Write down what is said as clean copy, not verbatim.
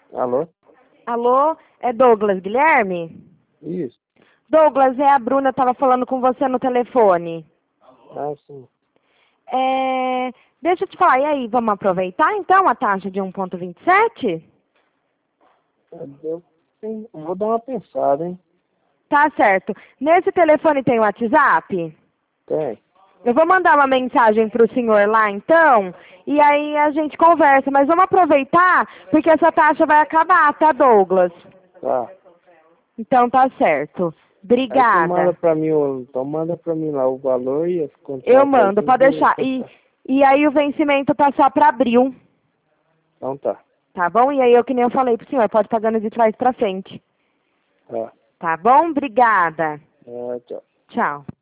Alô? Alô, é Douglas Guilherme? Isso. Douglas, é a Bruna, estava falando com você no telefone. Ah, sim. Deixa eu te falar, e aí, vamos aproveitar então a taxa de 1,27? Eu vou dar uma pensada, hein? Tá certo. Nesse telefone tem WhatsApp? Tem. Eu vou mandar uma mensagem para o senhor lá então, e aí a gente conversa, mas vamos aproveitar, porque essa taxa vai acabar, tá, Douglas? Tá. Então tá certo. Aí tu manda Obrigada. pra mim, então manda pra mim lá o valor e as Eu contratos aí mando, que eu pode vou deixar. pensar. E aí o vencimento tá só para abril, Então tá. tá bom? E aí eu que nem eu falei pro senhor, pode pagando de trás para frente. Tá. Tá bom? Obrigada. Tchau. Tchau.